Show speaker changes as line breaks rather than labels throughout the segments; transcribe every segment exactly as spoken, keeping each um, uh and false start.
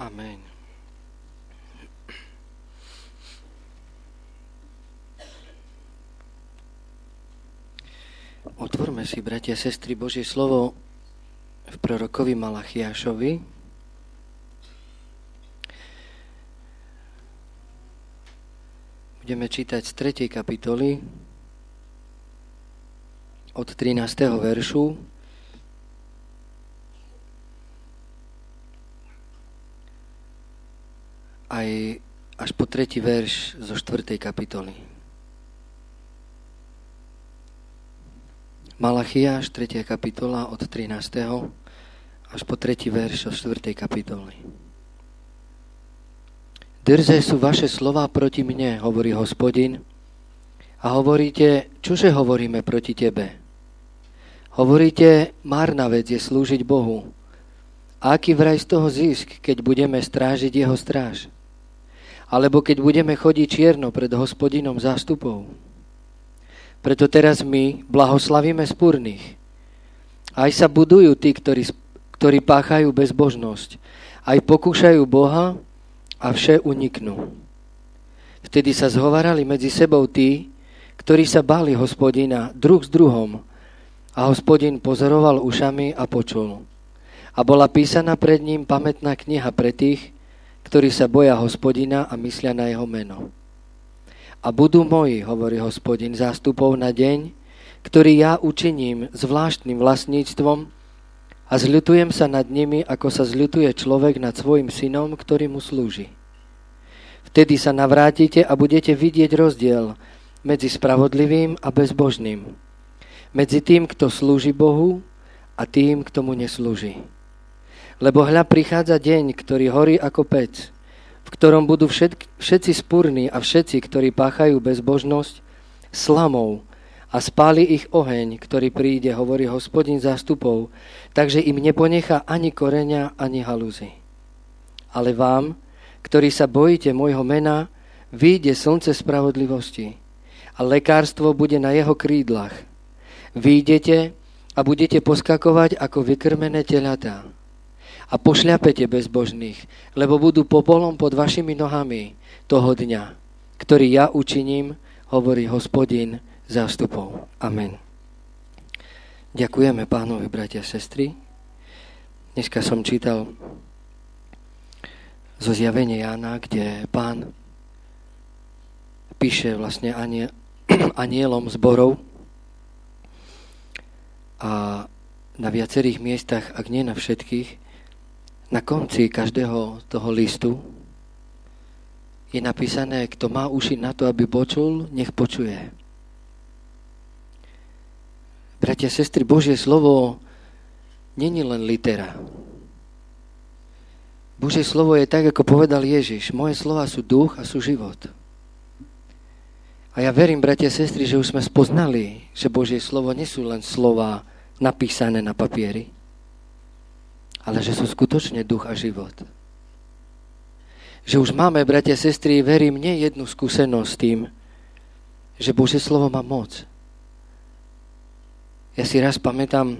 Amen. Otvorme si, bratia a sestry, Božie slovo v prorokovi Malachiášovi. Budeme čítať z tretej kapitoly od trinásteho veršu aj až po tretí verš zo štvrtej kapitoly. Malachiáš, tretia kapitola od trinásteho až po tretí verš zo štvrtej kapitoly. Drze sú vaše slová proti mne, hovorí Hospodin, a hovoríte, čože hovoríme proti tebe? Hovoríte, márna vec je slúžiť Bohu. A aký vraj z toho zisk, keď budeme strážiť jeho stráž? Alebo keď budeme chodiť čierno pred Hospodinom zástupov? Preto teraz my blahoslavíme spúrnych. Aj sa budujú tí, ktorí, ktorí páchajú bezbožnosť. Aj pokúšajú Boha a vše uniknú. Vtedy sa zhovárali medzi sebou tí, ktorí sa báli Hospodina druh s druhom. A Hospodin pozoroval ušami a počul. A bola písaná pred ním pamätná kniha pre tých, ktorí sa boja Hospodina a myslia na jeho meno. A budú moji, hovorí Hospodin, zástupov na deň, ktorý ja učiním zvláštnym vlastníctvom a zľutujem sa nad nimi, ako sa zľutuje človek nad svojim synom, ktorý mu slúži. Vtedy sa navrátite a budete vidieť rozdiel medzi spravodlivým a bezbožným, medzi tým, kto slúži Bohu a tým, kto mu neslúži. Lebo hľa prichádza deň, ktorý horí ako pec, v ktorom budú všetk, všetci spúrni a všetci, ktorí páchajú bezbožnosť, slamou a spáli ich oheň, ktorý príde, hovorí Hospodin zástupov, takže im neponechá ani koreňa, ani halúzy. Ale vám, ktorí sa bojíte môjho mena, vyjde slnce spravodlivosti a lekárstvo bude na jeho krídlach. Vyjdete a budete poskakovať ako vykrmené teľatá. A pošľapete bezbožných, lebo budú popolom pod vašimi nohami toho dňa, ktorý ja učiním, hovorí Hospodin zástupov. Amen. Ďakujeme Pánovi, bratia a sestry. Dneska som čítal zo Zjavenia Jána, kde Pán píše vlastne anie, anielom zborov a na viacerých miestach, ak nie na všetkých, na konci každého toho listu je napísané, kto má uši na to, aby počul, nech počuje. Bratia a sestry, Božie slovo není len litera. Božie slovo je tak, ako povedal Ježiš. Moje slova sú duch a sú život. A ja verím, bratia a sestry, že už sme spoznali, že Božie slovo nie sú len slova napísané na papieri, ale že sú skutočne duch a život. Že už máme, bratia a sestry, verím, nie jednu skúsenosť s tým, že Božie slovo má moc. Ja si raz pamätám,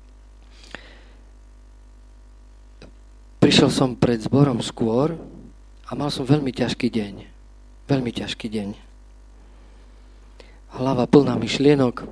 prišiel som pred zborom skôr a mal som veľmi ťažký deň. Veľmi ťažký deň. Hlava plná myšlienok.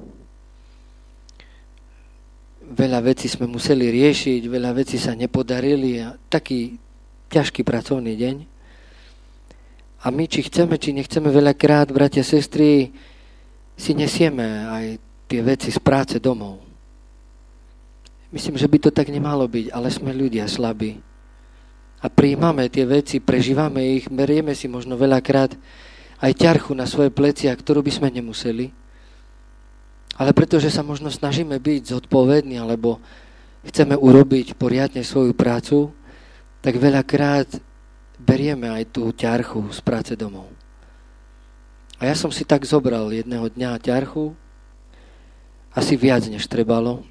Veľa vecí sme museli riešiť, veľa vecí sa nepodarili a taký ťažký pracovný deň. A my, či chceme, či nechceme, veľakrát, bratia, sestry, si nesieme aj tie veci z práce domov. Myslím, že by to tak nemalo byť, ale sme ľudia slabí. A prijímame tie veci, prežívame ich, berieme si možno veľakrát aj ťarchu na svoje plecia, ktorú by sme nemuseli. Ale pretože sa možno snažíme byť zodpovední, alebo chceme urobiť poriadne svoju prácu, tak veľakrát berieme aj tú ťarchu z práce domov. A ja som si tak zobral jedného dňa ťarchu, asi viac než trebalo,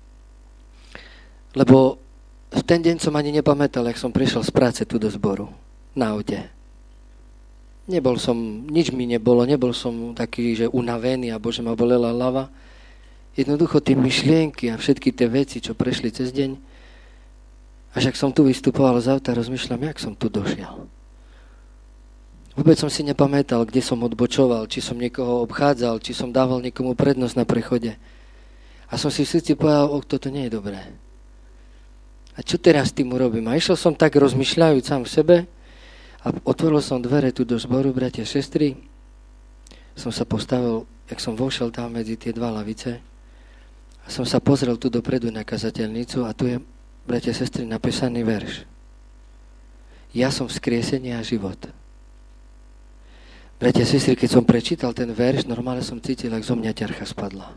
lebo v ten deň som ani nepamätal, jak som prišiel z práce tu do zboru, na aute. Nebol som, nič mi nebolo, nebol som taký, že unavený, alebo že ma bolela hlava. Jednoducho tie myšlienky a všetky tie veci, čo prešli cez deň, Až ak som tu vystupoval z auta, rozmýšľam, jak som tu došiel. Vôbec som si nepamätal, kde som odbočoval, či som niekoho obchádzal, či som dával niekomu prednosť na prechode. A som si v srdci povedal, o, toto nie je dobré. A čo teraz tým urobím? A išiel som tak rozmýšľajúc sám v sebe a otvoril som dvere tu do zboru, bratia a sestry. Som sa postavil, jak som vošiel tam medzi tie dva lavice a som sa pozrel tu dopredu na kazateľnicu a tu je, bratia a sestry, napísaný verš. Ja som vzkriesenie a život. Bratia a sestry, keď som prečítal ten verš, normálne som cítil, jak zo mňa ťarcha spadla.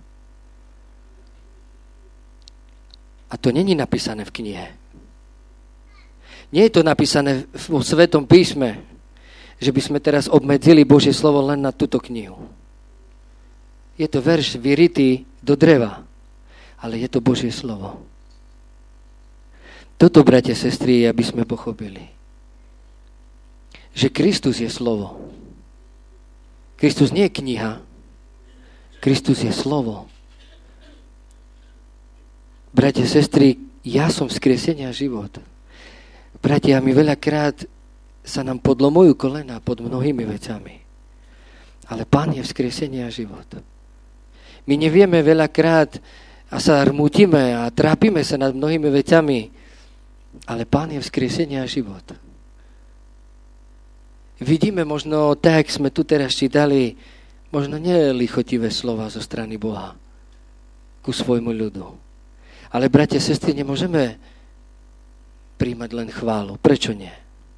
A to není napísané v knihe. Nie je to napísané vo Svetom písme, že by sme teraz obmedzili Božie slovo len na túto knihu. Je to verš vyritý do dreva, ale je to Božie slovo. Toto, bratia a sestry, aby sme pochopili, že Kristus je slovo. Kristus nie je kniha, Kristus je slovo. Bratia, sestry, ja som vzkriesenie a život. Bratia, my veľakrát sa nám podlomujú kolena pod mnohými vecami. Ale Pán je vzkriesenie a život. My nevieme veľakrát a sa rmútime a trápime sa nad mnohými vecami, ale Pán je vzkriesenie a život. Vidíme možno, tak jak sme tu teraz čítali, možno nie lichotivé slova zo strany Boha ku svojmu ľudu. Ale, bratia a sestry, nemôžeme príjmať len chválu. Prečo nie?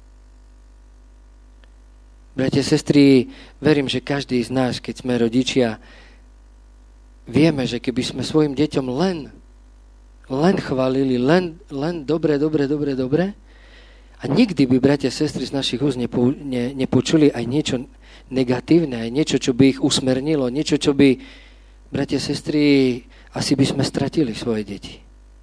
Bratia a sestry, verím, že každý z nás, keď sme rodičia, vieme, že keby sme svojim deťom len, len chválili, len, len dobre, dobre, dobre, dobre, a nikdy by, bratia a sestry, z našich úst nepo, ne, nepočuli aj niečo negatívne, aj niečo, čo by ich usmernilo, niečo, čo by, bratia a sestry, asi by sme stratili svoje deti.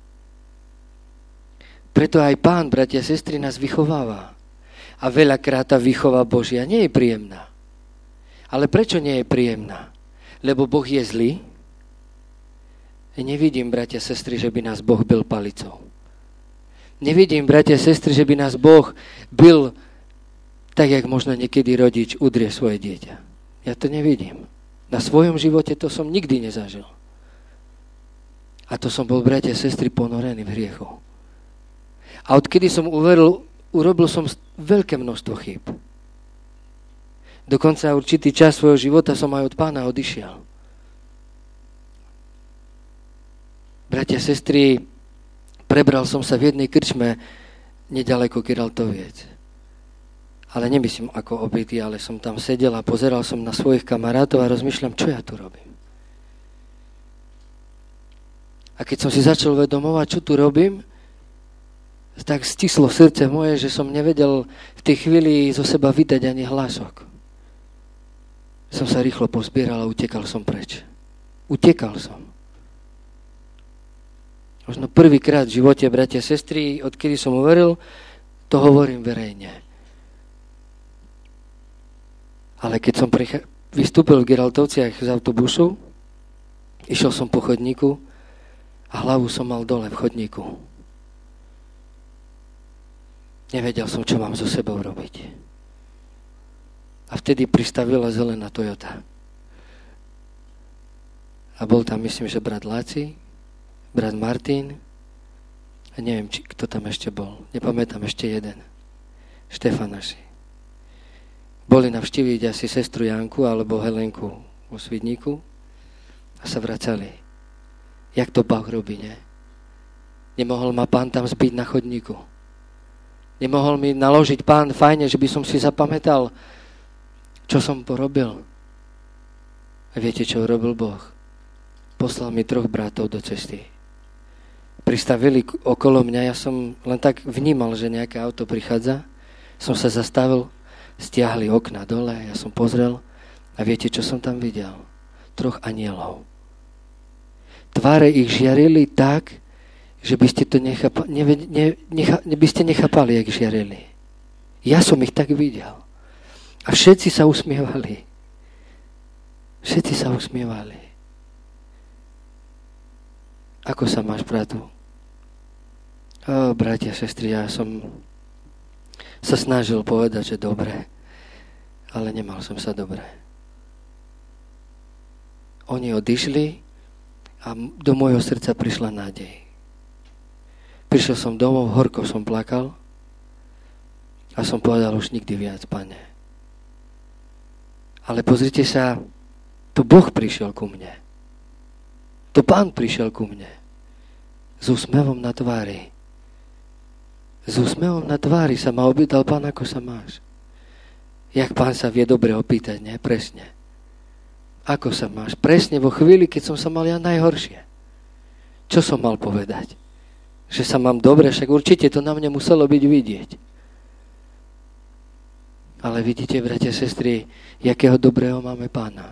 Preto aj Pán, bratia a sestry, nás vychováva. A veľakrát tá výchova Božia nie je príjemná. Ale prečo nie je príjemná? Lebo Boh je zlý? Ja nevidím, bratia a sestry, že by nás Boh bil palicou. Nevidím, bratia a sestry, že by nás Boh bil tak, jak možno niekedy rodič udrie svoje dieťa. Ja to nevidím. Na svojom živote to som nikdy nezažil. A to som bol, bratia a sestry, ponorený v hriechu. A odkedy som uveril, urobil som veľké množstvo chýb. Dokonca určitý čas svojho života som aj od Pána odišiel. Bratia a sestry, prebral som sa v jednej krčme nedaleko Kiraltoviec. Ale nemyslím ako obytý, ale som tam sedel a pozeral som na svojich kamarátov a rozmýšľam, čo ja tu robím. A keď som si začal uvedomovať, čo tu robím, tak stislo srdce moje, že som nevedel v tej chvíli zo seba vydať ani hlások. Som sa rýchlo pozbieral a utekal som preč. Utekal som. Možno prvýkrát v živote, bratia a sestry, odkedy som uveril, to hovorím verejne. Ale keď som pricha- vystúpil v Geraltovciach z autobusu, išiel som po chodníku a hlavu som mal dole v chodníku. Nevedel som, čo mám so sebou robiť. A vtedy pristavila zelená Toyota. A bol tam, myslím, že brat Láci, brat Martin a neviem, či, kto tam ešte bol. Nepamätám, ešte jeden. Štefan naši. Boli navštíviť asi sestru Janku alebo Helenku vo Svidníku a sa vracali. Jak to Boh robí, ne? Nemohol ma Pán tam zbiť na chodníku. Nemohol mi naložiť Pán fajne, že by som si zapamätal, čo som porobil. A viete, čo urobil Boh? Poslal mi troch bratov do cesty. Pristavili okolo mňa, ja som len tak vnímal, že nejaké auto prichádza. Som sa zastavil, stiahli okna dole, ja som pozrel a viete, čo som tam videl? Troch anielov. Tváre ich žiarili tak, že by ste to nechapa, ne, ne, necha, by ste nechápali, jak žiarili. Ja som ich tak videl. A všetci sa usmievali. Všetci sa usmievali. Ako sa máš, bratu? O, bratia, sestry, ja som sa snažil povedať, že dobre, ale nemal som sa dobre. Oni odišli a do môjho srdca prišla nádej. Prišiel som domov, horko som plakal a som povedal už nikdy viac, Pane. Ale pozrite sa, to Boh prišiel ku mne. To Pán prišiel ku mne. S úsmevom na tvári. S úsmevom na tvári sa ma opýtal, Pán, ako sa máš? Jak Pán sa vie dobre opýtať, nie? Presne. Ako sa máš? Presne vo chvíli, keď som sa mal ja najhoršie. Čo som mal povedať? Že sa mám dobre, však určite to na mne muselo byť vidieť. Ale vidíte, bratia, sestry, jakého dobrého máme Pána.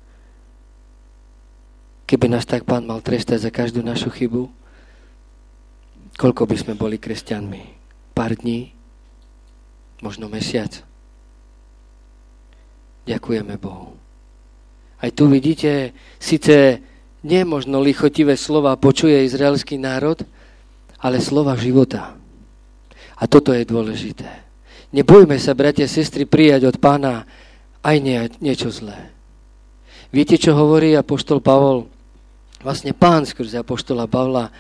Keby nás tak Pán mal trestať za každú našu chybu, koľko by sme boli kresťanmi? Pár dní? Možno mesiac? Ďakujeme Bohu. Aj tu vidíte, síce nie možno lichotivé slova počuje izraelský národ, ale slova života. A toto je dôležité. Nebojme sa, bratia a sestry, prijať od Pána aj nie, niečo zlé. Viete, čo hovorí apoštol Pavol? Vlastne Pán skrze apoštola Pavla,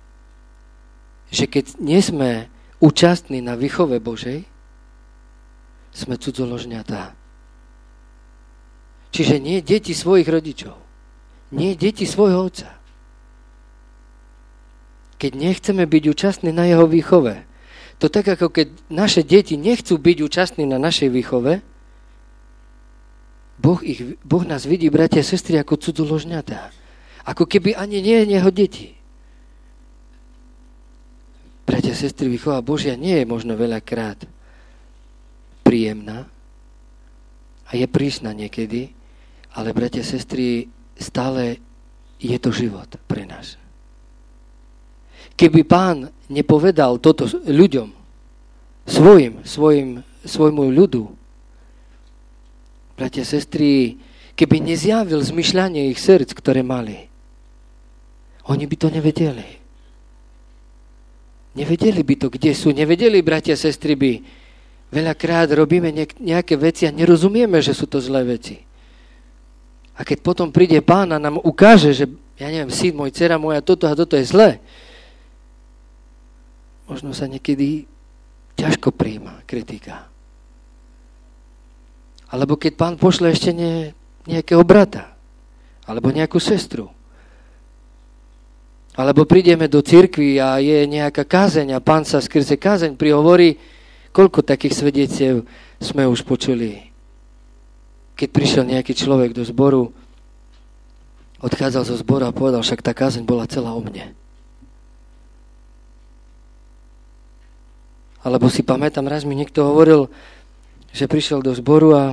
že keď nie sme účastní na výchove Božej, sme cudzoložňatá. Čiže nie deti svojich rodičov. Nie deti svojho otca. Keď nechceme byť účastní na jeho výchove, to tak ako keď naše deti nechcú byť účastní na našej výchove, Boh, ich, boh nás vidí, bratia a sestry, ako cudzoložňatá. Ako keby ani nie je jeho deti. Bratia a sestry, výchova Božia nie je možno veľakrát príjemná a je prísna niekedy, ale bratia a sestry, stále je to život pre nás. Keby Pán nepovedal toto ľuďom, svojim, svojim, svojmu ľudu, bratia a sestry, keby nezjavil zmyšľanie ich srdc, ktoré mali, oni by to nevedeli. Nevedeli by to, kde sú. Nevedeli, bratia a sestry, by veľakrát robíme nejaké veci a nerozumieme, že sú to zlé veci. A keď potom príde Pán a nám ukáže, že, ja neviem, syn môj, dcera moja, toto a toto je zlé, možno sa niekedy ťažko prijíma kritika. Alebo keď Pán pošle ešte nie, nejakého brata, alebo nejakú sestru, alebo prídeme do cirkvi a je nejaká kázeň a Pán sa skrze kázeň prihovorí, koľko takých svedectiev sme už počuli. Keď prišiel nejaký človek do zboru, odchádzal zo zboru a povedal, však tá kázeň bola celá o mne. Alebo si pamätám, raz mi niekto hovoril, že prišiel do zboru a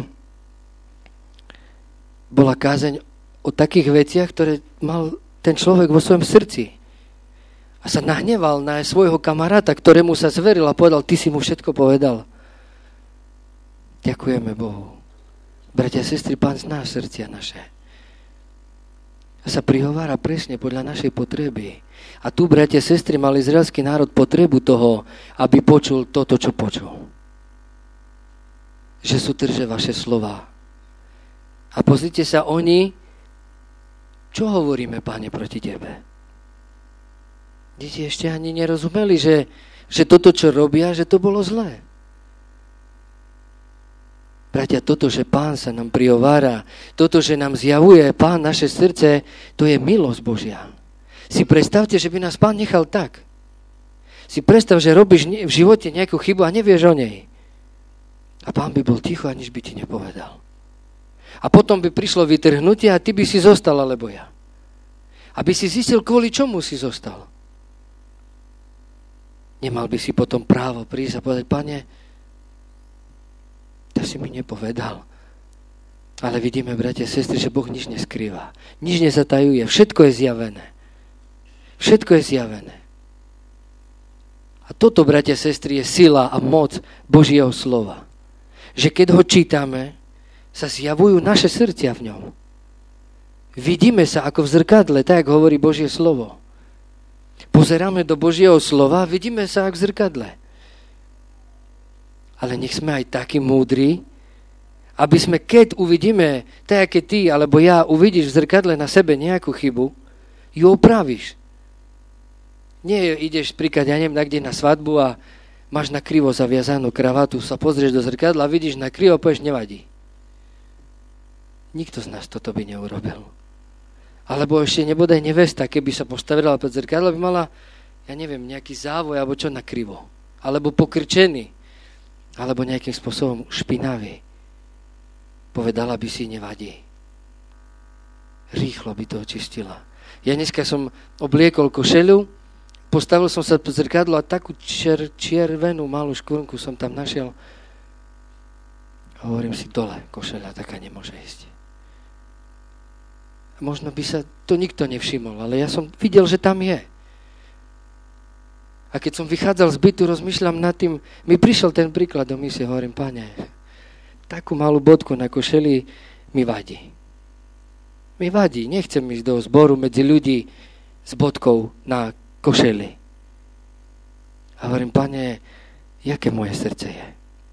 bola kázeň o takých veciach, ktoré mal ten človek vo svojom srdci. A sa nahneval na svojho kamaráta, ktorému sa zveril a povedal, ty si mu všetko povedal. Ďakujeme Bohu. Bratia a sestry, Pán zná srdcia naše. A sa prihovára presne podľa našej potreby. A tu, bratia a sestry, mal izraelský národ potrebu toho, aby počul toto, čo počul. Že sú trže vaše slová. A pozrite sa, oni, čo hovoríme, Páne, proti tebe? Deti ešte ani nerozumeli, že, že toto, čo robia, že to bolo zlé. Bratia, toto, že Pán sa nám prihovára, toto, že nám zjavuje Pán naše srdce, to je milosť Božia. Si predstavte, že by nás Pán nechal tak. Si predstav, že robíš v živote nejakú chybu a nevieš o nej. A Pán by bol ticho, aniž by ti nepovedal. A potom by prišlo vytrhnutie a ty by si zostal, alebo ja. Aby si zistil, kvôli čomu si zostal. Nemal by si potom právo prísť a povedať, Pane, to si mi nepovedal. Ale vidíme, bratia a sestry, že Boh nič neskrýva. Nič nezatajuje. Všetko je zjavené. Všetko je zjavené. A toto, bratia a sestry, je sila a moc Božieho slova. Že keď ho čítame, sa zjavujú naše srdcia v ňom. Vidíme sa ako v zrkadle, tak hovorí Božie slovo. Pozeráme do Božieho slova, vidíme sa ako v zrkadle. Ale nech sme aj takí múdri, aby sme, keď uvidíme, tak keď ty alebo ja uvidíš v zrkadle na sebe nejakú chybu, ju opravíš. Nie ideš príklad, ja neviem, kde na svadbu a máš na krivo zaviazanú kravatu, sa pozrieš do zrkadla, vidíš na krivo, povieš, nevadí. Nikto z nás toto by neurobil. Alebo ešte nebodaj nevesta, keby sa postavila pred zrkadlo, by mala, ja neviem, nejaký závoj, alebo čo na krivo. Alebo pokrčený. Alebo nejakým spôsobom špinavý. Povedala by si, nevadí. Rýchlo by to očistila. Ja dneska som obliekol košeľu, postavil som sa pred zrkadlo a takú čer, červenú malú škvrnku som tam našiel. A hovorím si, dole, košeľa taká nemôže ísť. Možno by sa to nikto nevšimol, ale ja som videl, že tam je. A keď som vychádzal z bytu, rozmýšľam nad tým, mi prišiel ten príklad do misie, hovorím, Pane, takú malú bodku na košeli mi vadí. Mi vadí, nechcem ísť do zboru medzi ľudí s bodkou na košeli. A hovorím, Pane, jaké moje srdce je?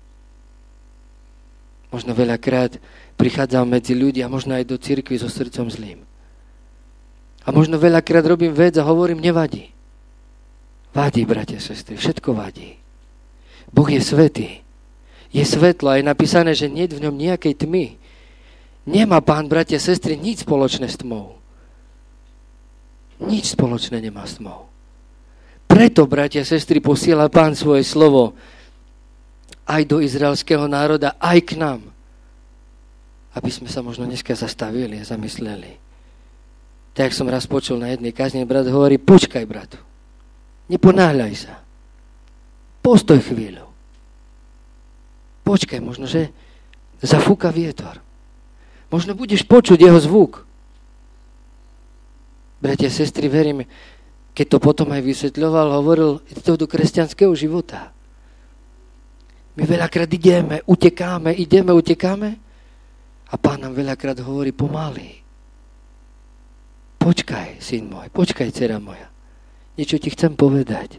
Možno veľakrát prichádzam medzi ľudí a možno aj do cirkvi so srdcom zlým. A možno veľakrát robím vec a hovorím, nevadí. Vadí, bratia, sestry, všetko vadí. Boh je svätý. Je svetlo a je napísané, že nie je v ňom nejakej tmy. Nemá Pán, bratia, sestry, nič spoločné s tmou. Nič spoločné nemá s tmou. Preto, bratia, sestry, posiela Pán svoje slovo aj do izraelského národa, aj k nám. Aby sme sa možno dneska zastavili a zamysleli. Tak, jak som raz počul na jednej kázni, brat hovorí, počkaj, bratu. Neponáhľaj sa. Postoj chvíľu. Počkaj, možno, že zafúka vietor. Možno budeš počuť jeho zvuk. Bratia, sestry, verím, keď to potom aj vysvetľoval, hovoril to do kresťanského života. My veľakrát ideme, utekáme, ideme, utekáme a Pán nám veľakrát hovorí pomaly. Počkaj, syn môj, počkaj, dcera moja. Niečo ti chcem povedať.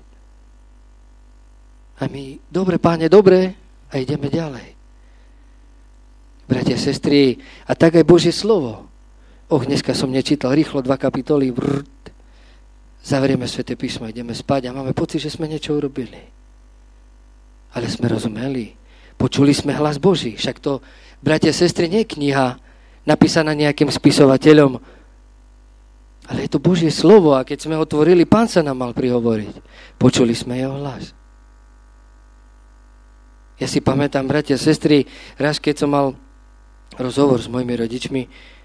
A my, dobre, Páne, dobre, a ideme ďalej. Bratia, sestry, a tak aj Božie slovo. Och, dneska som nečítal rýchlo dva kapitoly, vrrt, zavrieme Sväté písmo, ideme spať a máme pocit, že sme niečo urobili. Ale sme rozumeli. Počuli sme hlas Boží. Však to, bratia, sestry, nie je kniha napísaná nejakým spisovateľom, ale je to Božie slovo a keď sme ho otvorili, Pán sa nám mal prihovoriť. Počuli sme jeho hlas. Ja si pamätám, bratia, sestry, raz keď som mal rozhovor s mojimi rodičmi,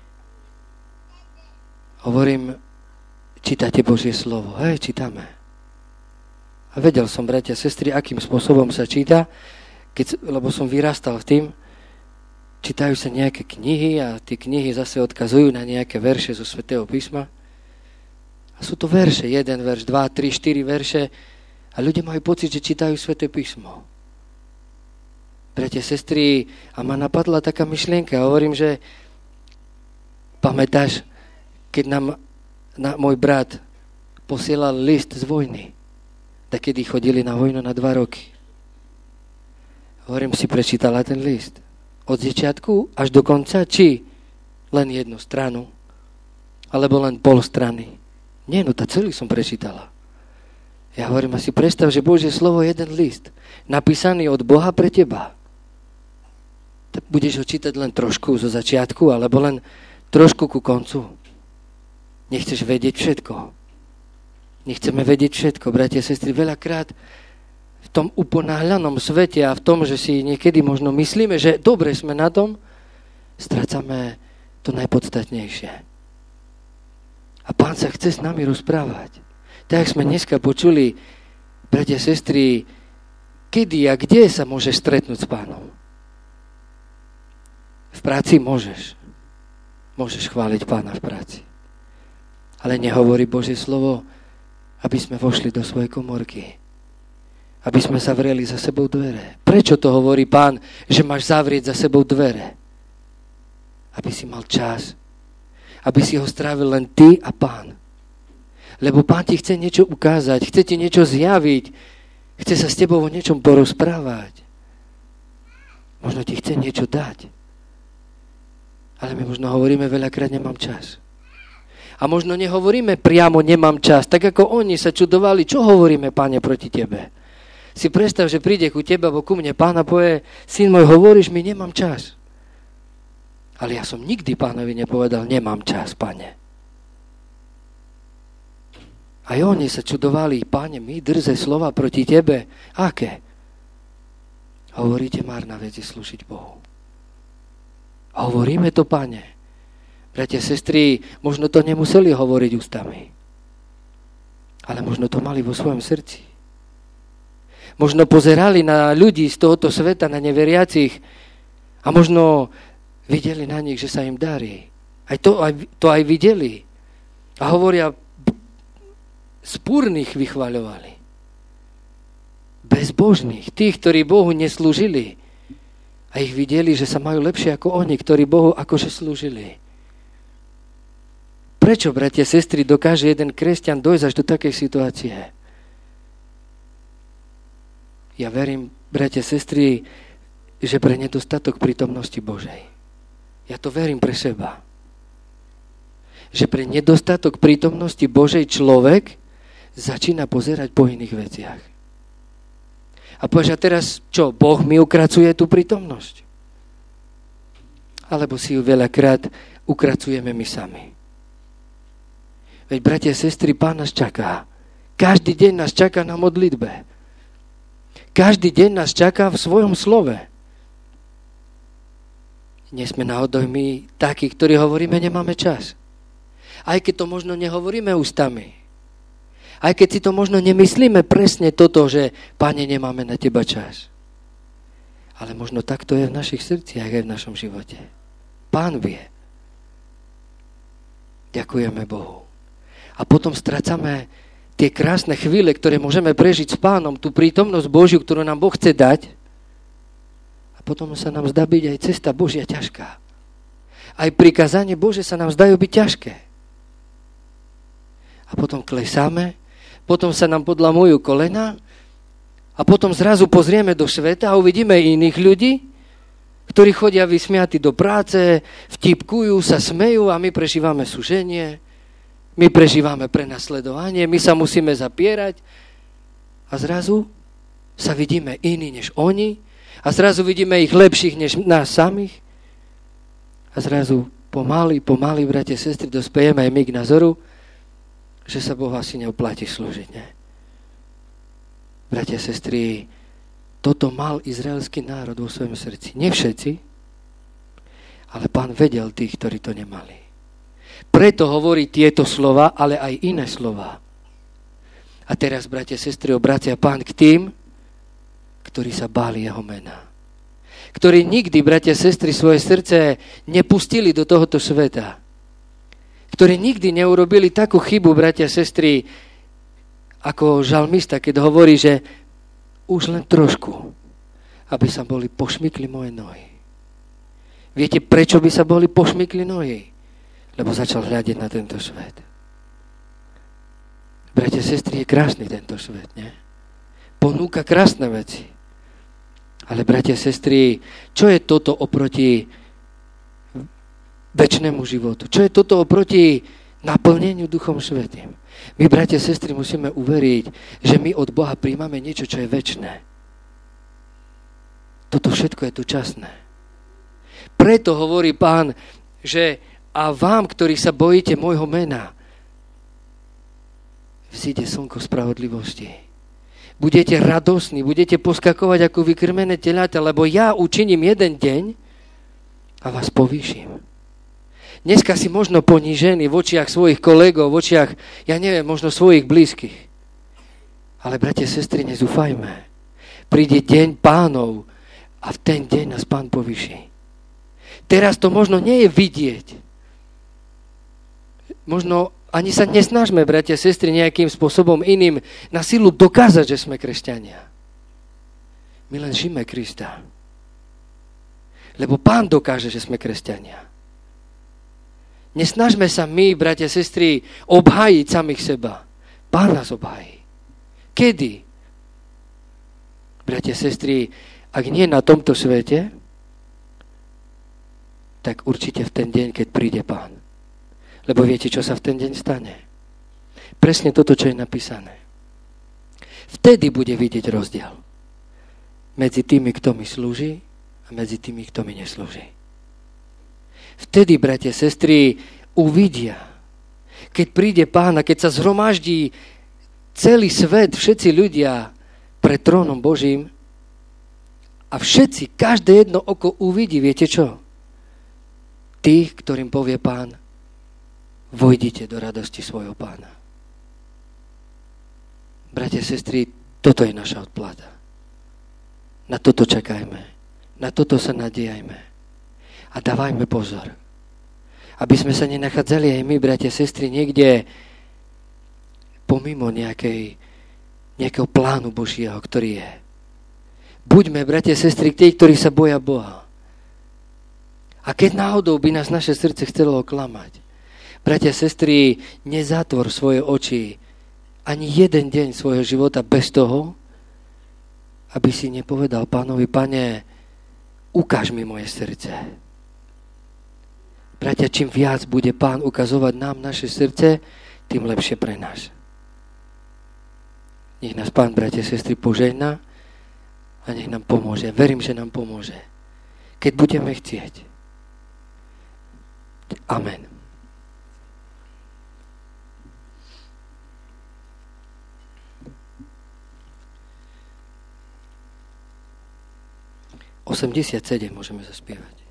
hovorím, čítate Božie slovo? Hej, čítame. A vedel som, bratia, sestry, akým spôsobom sa číta, keď, lebo som vyrastal v tým, čítajú sa nejaké knihy a tie knihy zase odkazujú na nejaké verše zo Svätého písma. A sú to verše, jeden verš, dva, tri, štyri verše a ľudia majú pocit, že čítajú Sväté písmo. Bratia, sestry, a ma napadla taká myšlienka, hovorím, že pamätáš, keď nám na, môj brat posielal list z vojny, tak kedy chodili na vojnu na dva roky. Hovorím, si prečítala ten list od začiatku až do konca, či len jednu stranu, alebo len pol strany. Nie, no tá celý som prečítala. Ja hovorím, asi predstav, že Božie slovo je jeden list, napísaný od Boha pre teba. Tak budeš ho čítať len trošku zo začiatku, alebo len trošku ku koncu. Nechceš vedieť všetko. Nechceme vedieť všetko, bratia, sestry. Veľakrát v tom uponáhľanom svete a v tom, že si niekedy možno myslíme, že dobre sme na tom, strácame to najpodstatnejšie. A Pán sa chce s nami rozprávať. Tak sme dneska počuli, bratia, sestry, kedy a kde sa môžeš stretnúť s Pánom? V práci môžeš. Môžeš chváliť Pána v práci. Ale nehovorí Božie slovo, aby sme vošli do svojej komórky. Aby sme zavreli za sebou dvere. Prečo to hovorí Pán, že máš zavrieť za sebou dvere? Aby si mal čas. Aby si ho strávil len ty a Pán. Lebo Pán ti chce niečo ukázať, chce ti niečo zjaviť, chce sa s tebou o niečom porozprávať. Možno ti chce niečo dať. Ale my možno hovoríme veľakrát, nemám čas. A možno nehovoríme priamo, nemám čas, tak ako oni sa čudovali, čo hovoríme, Pane, proti tebe. Si predstav, že príde ku tebe, alebo ku mne Pán a povie, syn môj, hovoríš mi, nemám čas. Ale ja som nikdy Pánovi nepovedal, nemám čas, Pane. Aj oni sa čudovali, Pane, my drze slova proti tebe. Aké? Hovoríte, márna vec je slúžiť Bohu. Hovoríme to, Pane. Bratia, sestry, možno to nemuseli hovoriť ústami, ale možno to mali vo svojom srdci. Možno pozerali na ľudí z tohoto sveta, na neveriacich a možno videli na nich, že sa im darí. Aj to, aj, to aj videli. A hovoria, spúrnych vychvaľovali. Bezbožných, tých, ktorí Bohu neslúžili. A ich videli, že sa majú lepšie ako oni, ktorí Bohu akože slúžili. Prečo, bratia, sestry, dokáže jeden kresťan dojsť až do takej situácie? Ja verím, bratia, sestry, že pre nedostatok prítomnosti Božej. Ja to verím pre seba. Že pre nedostatok prítomnosti Božej človek začína pozerať po iných veciach. A povieš, a teraz čo, Boh mi ukracuje tú prítomnosť? Alebo si ju veľakrát ukracujeme my sami? Veď, bratia a sestry, Pán nás čaká. Každý deň nás čaká na modlitbe. Každý deň nás čaká v svojom slove. Nie sme náhodou my takí, ktorí hovoríme, nemáme čas. Aj keď to možno nehovoríme ústami. Aj keď si to možno nemyslíme presne toto, že Pane, nemáme na teba čas. Ale možno takto je v našich srdciach aj v našom živote. Pán vie. Ďakujeme Bohu. A potom strácame tie krásne chvíle, ktoré môžeme prežiť s Pánom, tú prítomnosť Božiu, ktorú nám Boh chce dať. A potom sa nám zdá byť aj cesta Božia ťažká. Aj prikázanie Bože sa nám zdajú byť ťažké. A potom klesáme, potom sa nám podlamujú kolena a potom zrazu pozrieme do sveta a uvidíme iných ľudí, ktorí chodia vysmiatí do práce, vtipkujú sa, smejú a my prežívame súženie, my prežívame prenasledovanie, my sa musíme zapierať a zrazu sa vidíme iní než oni a zrazu vidíme ich lepších než nás samých a zrazu pomaly, pomaly, bratia, sestry, dospejeme aj my k názoru, že sa Bohu asi neoplatí slúžiť. Ne? Bratia, sestry, toto mal izraelský národ vo svojom srdci. Nie všetci, ale Pán vedel tých, ktorí to nemali. Preto hovorí tieto slova, ale aj iné slova. A teraz, bratia, sestry, obracia Pán k tým, ktorí sa báli jeho mena. Ktorí nikdy, bratia, sestry, svoje srdce nepustili do tohoto sveta. Ktorí nikdy neurobili takú chybu, bratia, sestry, ako žalmista, keď hovorí, že už len trošku, aby sa boli pošmykli moje nohy. Viete, prečo by sa boli pošmykli nohy? Lebo začal hľadiť na tento svet. Bratia, sestry, je krásny tento svet, nie? Ponúka krásne veci. Ale, bratia, sestry, čo je toto oproti večnému životu? Čo je toto oproti naplneniu Duchom Svätým? My, bratia, sestry, musíme uveriť, že my od Boha príjmame niečo, čo je večné. Toto všetko je dočasné. Preto hovorí Pán, že a vám, ktorí sa bojíte môjho mena, vzíde slnko spravodlivosti. Budete radosní, budete poskakovať ako vykrmené teľata, lebo ja učiním jeden deň a vás povýšim. Dneska si možno ponížený v očiach svojich kolegov, v očiach, ja neviem, možno svojich blízkych. Ale, bratia, sestry, nezúfajme. Príde deň Pánov a v ten deň nás Pán povýši. Teraz to možno nie je vidieť. Možno ani sa nesnažme, bratia, sestry, nejakým spôsobom iným na silu dokázať, že sme kresťania. My len žijeme Krista. Lebo Pán dokáže, že sme kresťania. Nesnažme sa my, bratia, sestry, obhájiť samých seba. Pán nás obhájí. Kedy? Bratia, sestry, ak nie na tomto svete, tak určite v ten deň, keď príde Pán. Lebo viete, čo sa v ten deň stane? Presne toto, čo je napísané. Vtedy bude vidieť rozdiel medzi tými, kto mi slúži a medzi tými, kto mi neslúži. Vtedy, bratia, sestry, uvidia, keď príde Pán a keď sa zhromaždí celý svet, všetci ľudia pred trónom Božím a všetci, každé jedno oko uvidí, viete čo? Tých, ktorým povie Pán, vojdite do radosti svojho Pána. Bratia, sestry, toto je naša odplata. Na toto čakajme. Na toto sa nadiejajme. A dávajme pozor. Aby sme sa nenachádzali aj my, bratia, sestry, niekde pomimo nejakej, nejakého plánu Božieho, ktorý je. Buďme, bratia, sestry, tí, ktorí sa boja Boha. A keď náhodou by nás naše srdce chcelo oklamať, bratia, sestry, nezatvor svoje oči ani jeden deň svojho života bez toho, aby si nepovedal Pánovi, Pane, ukáž mi moje srdce. Bratia, čím viac bude Pán ukazovať nám naše srdce, tým lepšie pre nás. Nech nás Pán, bratia, sestry, požehná a nech nám pomôže. Verím, že nám pomôže. Keď budeme chcieť. Amen. osemdesiatsedem môžeme zaspievať.